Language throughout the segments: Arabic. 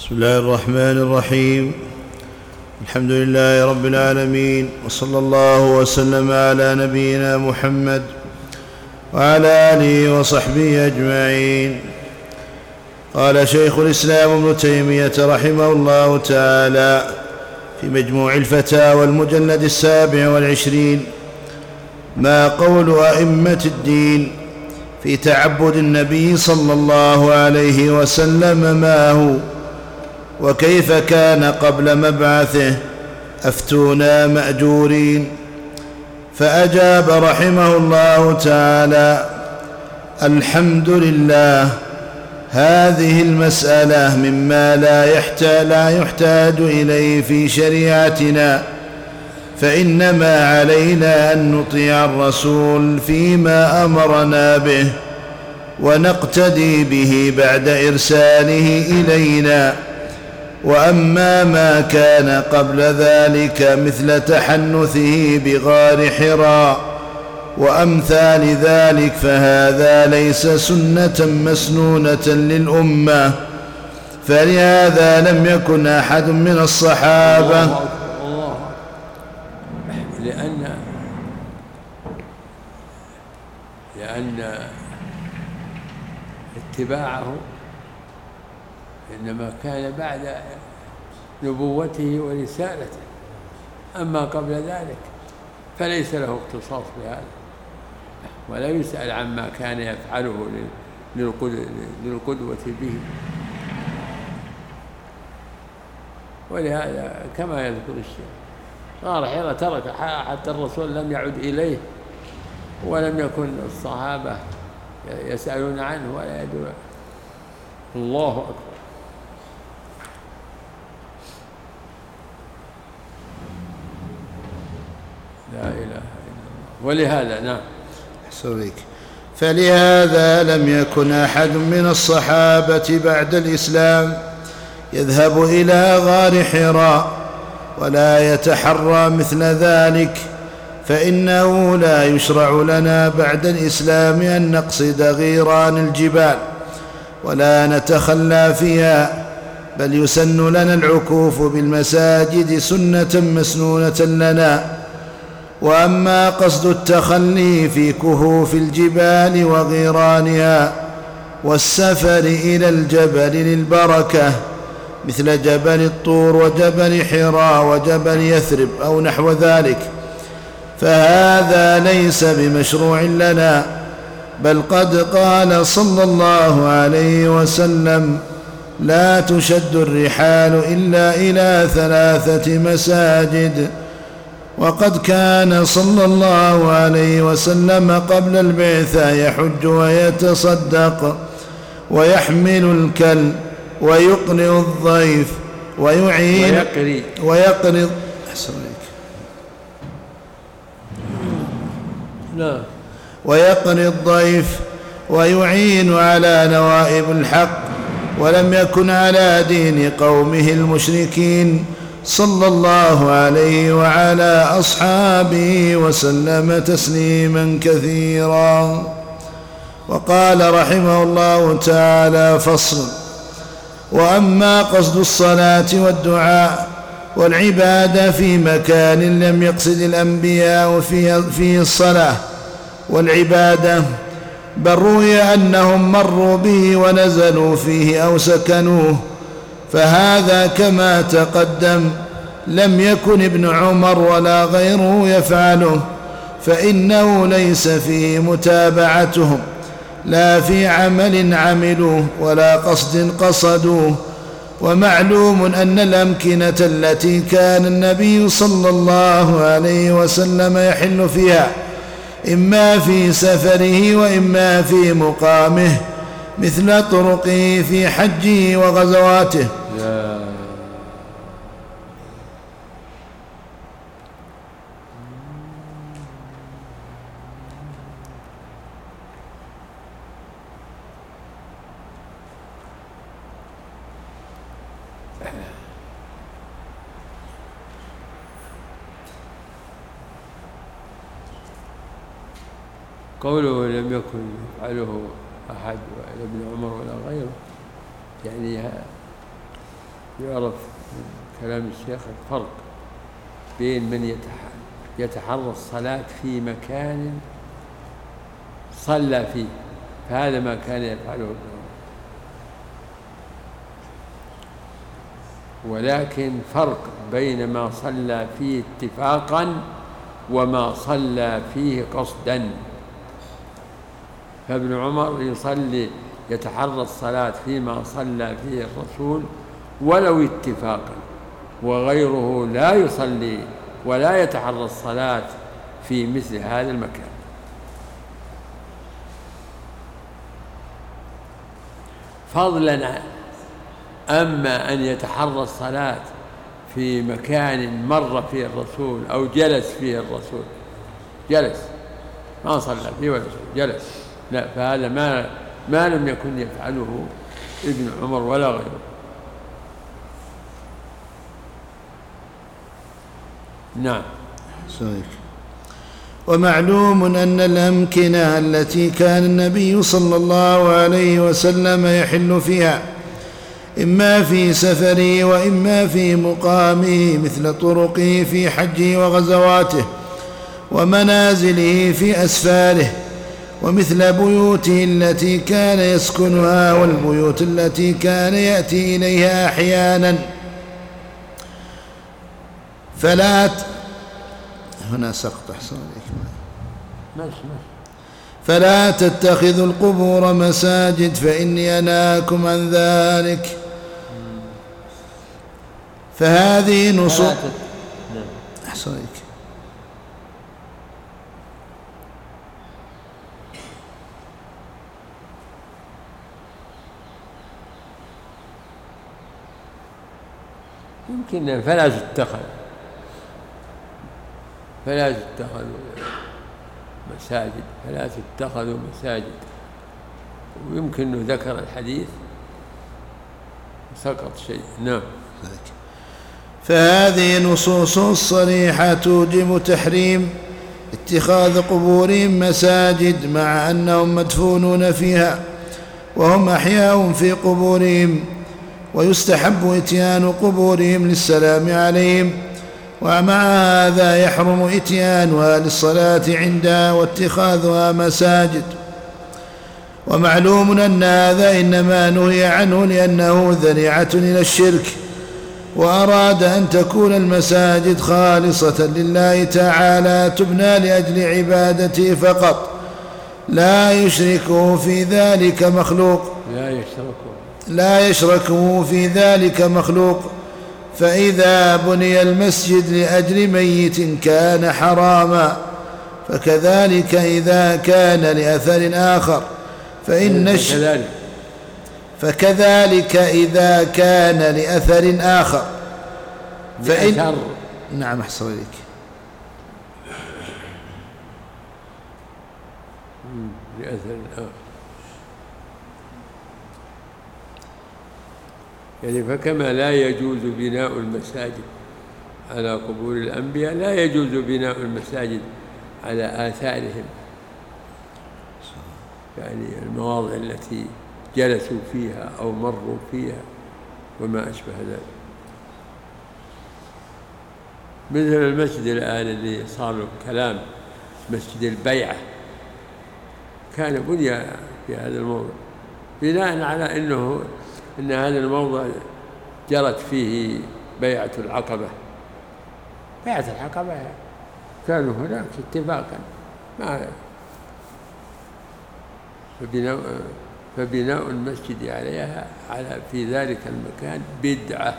بسم الله الرحمن الرحيم. الحمد لله رب العالمين، وصلى الله وسلم على نبينا محمد وعلى آله وصحبه أجمعين. قال شيخ الإسلام ابن تيمية رحمه الله تعالى في مجموع الفتاوى المجلد 27: ما قول أئمة الدين في تعبد النبي صلى الله عليه وسلم ما هو، وكيف كان قبل مبعثه؟ أفتونا مأجورين. فأجاب رحمه الله تعالى: الحمد لله، هذه المسألة مما لا يحتاج إليه في شريعتنا، فإنما علينا أن نطيع الرسول فيما أمرنا به ونقتدي به بعد إرساله إلينا. وأما ما كان قبل ذلك مثل تحنثه بغار حراء وأمثال ذلك فهذا ليس سنة مسنونة للأمة، فلهذا لم يكن أحد من الصحابة لأن اتباعه إنما كان بعد نبوته ورسالته، أما قبل ذلك فليس له اختصاص بهذا، ولا يسأل عما كان يفعله للقدوة به. ولهذا كما يذكر الشيخ غار حراء ترك حتى الرسول لم يعد إليه، ولم يكن الصحابة يسألون عنه ولا يدعون. الله أكبر. لا إله إلا الله. ولهذا نعم فلهذا لم يكن أحد من الصحابة بعد الإسلام يذهب إلى غار حراء ولا يتحرى مثل ذلك، فإنه لا يشرع لنا بعد الإسلام أن نقصد غيران الجبال ولا نتخلى فيها، بل يسن لنا العكوف بالمساجد سنة مسنونة لنا. وأما قصد التخلي في كهوف الجبال وغيرانها والسفر إلى الجبل للبركة مثل جبل الطور وجبل حراء وجبل يثرب أو نحو ذلك، فهذا ليس بمشروع لنا، بل قد قال صلى الله عليه وسلم: لا تشد الرحال إلا إلى 3 مساجد. وقد كان صلى الله عليه وسلم قبل البعثة يحج ويتصدق ويحمل الكل ويقري الضيف ويعين ويقري الضيف ويعين على نوائب الحق، ولم يكن على دين قومه المشركين، صلى الله عليه وعلى أصحابه وسلم تسليما كثيرا. وقال رحمه الله تعالى: فصل. وأما قصد الصلاة والدعاء والعبادة في مكان لم يقصد الأنبياء فيه الصلاة والعبادة، بل روي أنهم مروا به ونزلوا فيه أو سكنوه، فهذا كما تقدم لم يكن ابن عمر ولا غيره يفعله، فإنه ليس فيه متابعتهم لا في عمل عملوه ولا قصد قصدوه. ومعلوم أن الأمكنة التي كان النبي صلى الله عليه وسلم يحل فيها إما في سفره وإما في مقامه، مثل طرقه في حجه وغزواته. قوله لم يكن يفعله أحد ولا ابن عمر ولا غيره، يعني يعرف من كلام الشيخ الفرق بين من يتحرى الصلاة في مكان صلى فيه، فهذا ما كان يفعله ابن عمر، ولكن فرق بين ما صلى فيه اتفاقا وما صلى فيه قصدا. فابن عمر يتحرى الصلاة فيما صلى فيه الرسول ولو اتفاقا، وغيره لا يصلي ولا يتحرى الصلاة في مثل هذا المكان. فضلا أما أن يتحرى الصلاة في مكان مر فيه الرسول أو جلس فيه الرسول، جلس ما صلى فيه ولا جلس، لا، فهذا ما لم يكن يفعله ابن عمر ولا غيره. نعم. صحيح. ومعلوم أن الأمكنة التي كان النبي صلى الله عليه وسلم يحل فيها إما في سفره وإما في مقامه مثل طرقه في حجه وغزواته ومنازله في أسفاره، ومثل بيوته التي كان يسكنها والبيوت التي كان يأتي إليها أحيانا، هنا سقط أحسن عليك. فلا تتخذوا القبور مساجد فإني أنهاكم عن ذلك. فهذه نصوص أحسن عليك. يمكن فلا تتخذوا مساجد، ويمكن ذكر الحديث سقط شيء. نعم. فهذه نصوص صريحة توجب تحريم اتخاذ قبورهم مساجد مع أنهم مدفونون فيها وهم أحياء في قبورهم، ويستحب إتيان قبورهم للسلام عليهم، ومع هذا يحرم إتيانها للصلاة عندها واتخاذها مساجد. ومعلوم أن هذا إنما نهي عنه لأنه ذريعة إلى الشرك، وأراد أن تكون المساجد خالصة لله تعالى تبنى لأجل عبادته فقط، لا يشركه في ذلك مخلوق. فإذا بني المسجد لأجل ميت كان حراما، فكذلك إذا كان لأثر آخر نعم أحسن إليك. يعني فكما لا يجوز بناء المساجد على قبور الأنبياء، لا يجوز بناء المساجد على آثارهم، يعني المواضع التي جلسوا فيها أو مروا فيها وما أشبه ذلك. مثل المسجد الآن اللي صار له كلام، مسجد البيعة، كان بني في هذا الموضع بناء على أن هذا الموضع جرت فيه بيعة العقبة. كانوا هناك اتفاقا، فبناء المسجد عليها في ذلك المكان بدعة.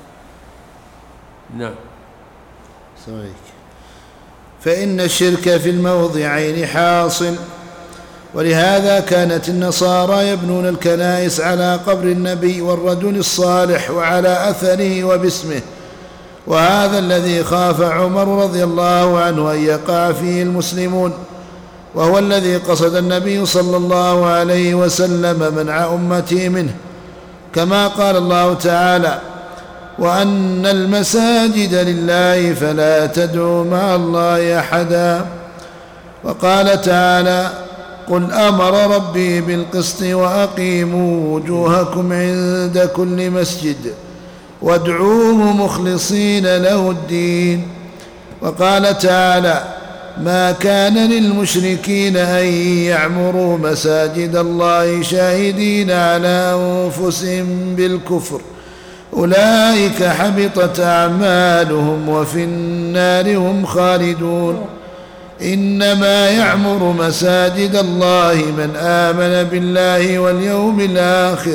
نعم. صحيح. فإن الشرك في الموضعين حاصل، ولهذا كانت النصارى يبنون الكنائس على قبر النبي والرجل الصالح وعلى أثره وباسمه، وهذا الذي خاف عمر رضي الله عنه أن يقع فيه المسلمون، وهو الذي قصد النبي صلى الله عليه وسلم منع أمته منه، كما قال الله تعالى: وأن المساجد لله فلا تدعوا مع الله أحدا. وقال تعالى: قل أمر ربي بالقسط وأقيموا وجوهكم عند كل مسجد وادعوه مخلصين له الدين. وقال تعالى: ما كان للمشركين أن يعمروا مساجد الله شاهدين على أنفسهم بالكفر أولئك حبطت أعمالهم وفي النار هم خالدون. إنما يعمر مساجد الله من آمن بالله واليوم الآخر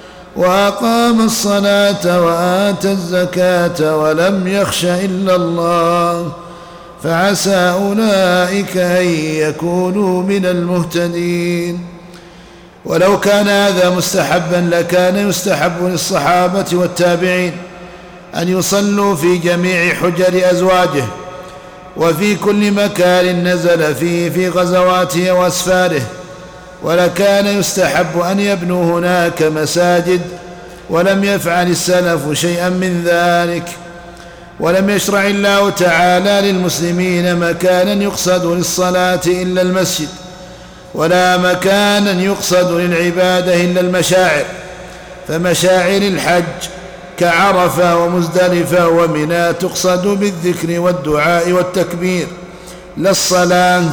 وأقام الصلاة وآتى الزكاة ولم يخش إلا الله فعسى أولئك أن يكونوا من المهتدين. ولو كان هذا مستحبا لكان يستحب للصحابة والتابعين أن يصلوا في جميع حجر أزواجه وفي كل مكان نزل فيه في غزواته وأسفاره، ولكان يستحب أن يبنوا هناك مساجد، ولم يفعل السلف شيئا من ذلك. ولم يشرع الله تعالى للمسلمين مكانا يقصد للصلاة إلا المسجد، ولا مكانا يقصد للعبادة إلا المشاعر، فمشاعر الحج كعرفة ومزدلفة ومنى تقصد بالذكر والدعاء والتكبير لا الصلاة،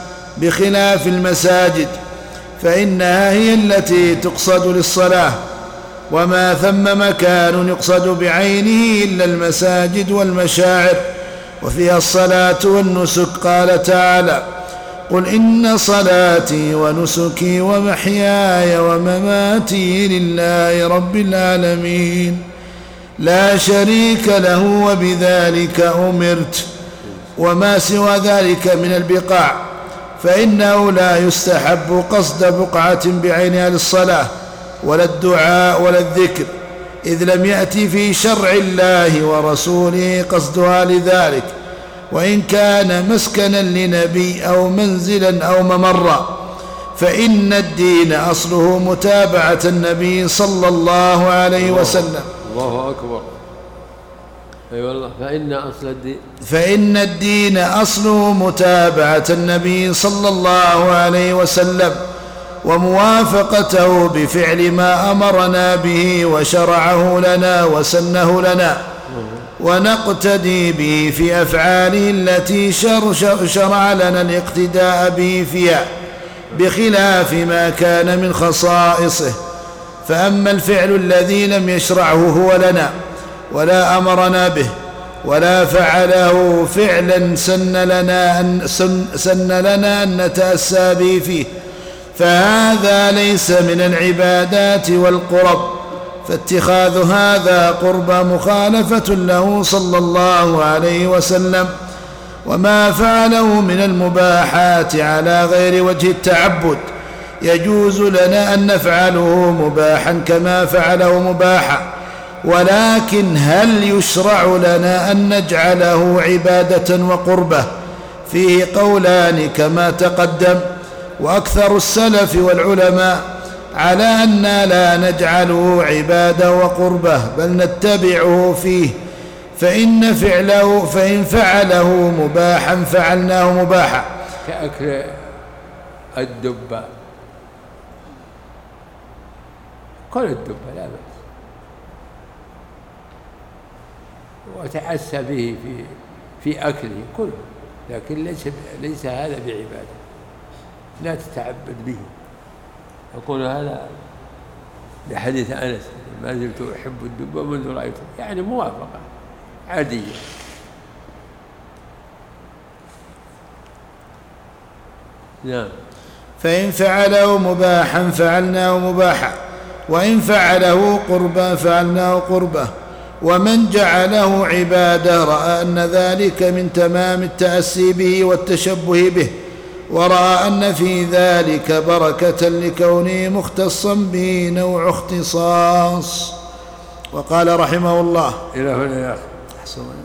بخلاف المساجد فإنها هي التي تقصد للصلاة، وما ثم مكان يقصد بعينه إلا المساجد والمشاعر وفيها الصلاة والنسك. قال تعالى: قل إن صلاتي ونسكي ومحياي ومماتي لله رب العالمين لا شريك له وبذلك أمرت. وما سوى ذلك من البقاع فإنه لا يستحب قصد بقعة بعينها للصلاة ولا الدعاء ولا الذكر، إذ لم يأتي في شرع الله ورسوله قصدها لذلك، وإن كان مسكنا لنبي أو منزلا أو ممرا، فإن الدين أصله متابعة النبي صلى الله عليه وسلم. الله أكبر. أي والله. فإن الدين أصله متابعة النبي صلى الله عليه وسلم وموافقته بفعل ما أمرنا به وشرعه لنا وسنه لنا، ونقتدي به في أفعاله التي شرع لنا الاقتداء به فيها، بخلاف ما كان من خصائصه. فأما الفعل الذي لم يشرعه هو لنا ولا أمرنا به ولا فعله فعلا سن لنا أن نتأسى به فيه، فهذا ليس من العبادات والقرب، فاتخاذ هذا قرب مخالفة له صلى الله عليه وسلم. وما فعله من المباحات على غير وجه التعبد يجوز لنا أن نفعله مباحا كما فعله مباحا، ولكن هل يشرع لنا أن نجعله عبادة وقربة؟ فيه قولان كما تقدم، وأكثر السلف والعلماء على أن لا نجعله عبادة وقربة بل نتبعه فيه، فإن فعله مباحا فعلناه مباحا، كأكل الدب. كل الدب لا بأس، وتأسى به في أكله كله، لكن ليس هذا بعبادة، لا تتعبد به. يقول هذا لحديث أنس: ما زلت أحب الدب منذ رأيته، يعني موافقة عادية. نعم. فإن فعله مباحا فعلناه مباحا، وإن فعله قربا فعلناه قربا. ومن جعله عبادة رأى أن ذلك من تمام التأسي به والتشبه به، ورأى أن في ذلك بركة لكونه مختصا به نوع اختصاص. وقال رحمه الله: إلى هنا يا أخي.